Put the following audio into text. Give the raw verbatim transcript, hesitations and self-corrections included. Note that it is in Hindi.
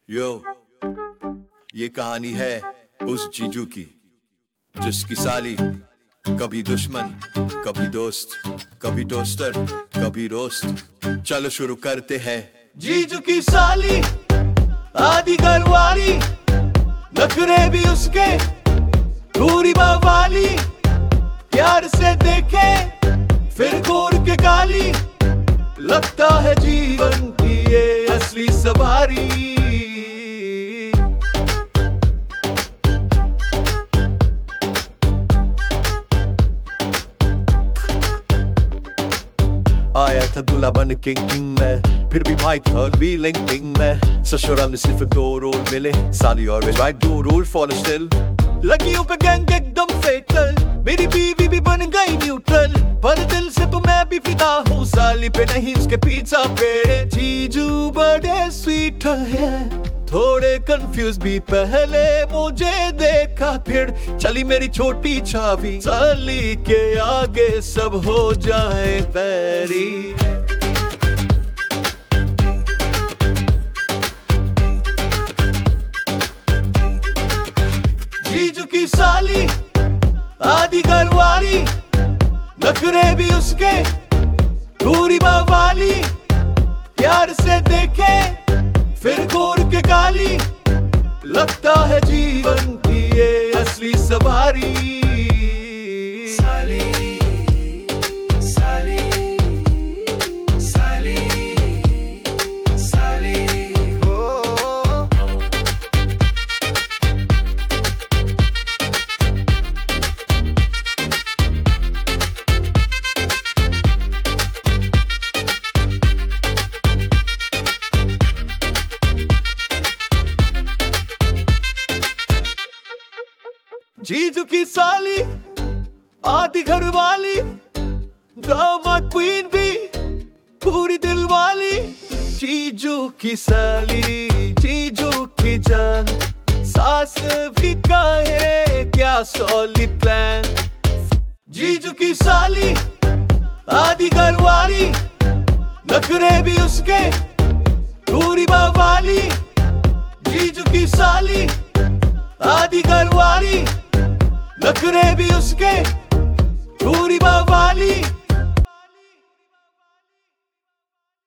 यो, ये कहानी है उस जीजू की जिसकी साली कभी दुश्मन, कभी दोस्त, कभी टोस्टर, कभी रोस्ट। चलो शुरू करते हैं। जीजू की साली आधी घरवाली, नखरे भी उसके पूरी बवाली। प्यार से देखे फिर घूर के काली, लगता है जीवन की ये असली सवारी। आया था दूल्हा बन के किंग में, फिर भी भाई थर्ड व्हीलिंग किंग में। ससुराल में सिर्फ दो रोल मिले, साली और राइट, दो रोल फॉलो स्टिल। लड़कियों पे गैंग एकदम फेटल, मेरी बीवी भी बन गई न्यूट्रल। पर दिल से तो मैं भी फिदा हूँ, साली पे नहीं उसके पिज्जा पे। जीजू बड़े स्वीट है, थोड़े कंफ्यूज भी पहले मुझे देखा, फिर चली मेरी छोटी छवि। साली के आगे सब हो जाए पैरी। जीजू की साली आधी घरवाली, नखरे भी उसके पूरी बवाली। प्यार से देखे फिर घूर के काली, लगता है जीवन की ये असली सवारी। साली, साली, साली, साली, ओ। जीजू की साली आधी घरवाली, ड्रामा क्वीन भी पूरी दिलवाली। जीजू की साली, जीजू की जान, सास भी कहे क्या सॉलिड प्लान। जीजू की साली आधी घरवाली, नखरे भी उसके पूरी बवाली। जीजू की साली आधी घरवाली, नखरे भी उसके पूरी बवाली।